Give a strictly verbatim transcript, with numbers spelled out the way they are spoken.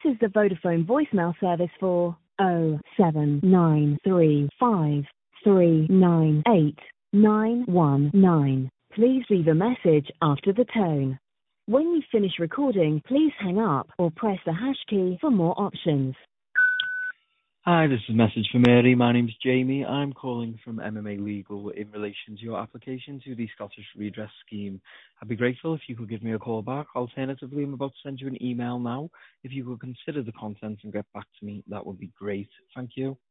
is the Vodafone voicemail service for oh seven nine three five three nine eight nine one nine. Please leave a message after the tone. When you finish recording, please hang up or press the hash key for more options. Hi, this is a message for Mary. My name's Jamie. I'm calling from M M A Legal in relation to your application to the Scottish Redress Scheme. I'd be grateful if you could give me a call back. Alternatively, I'm about to send you an email now. If you could consider the content and get back to me, that would be great. Thank you.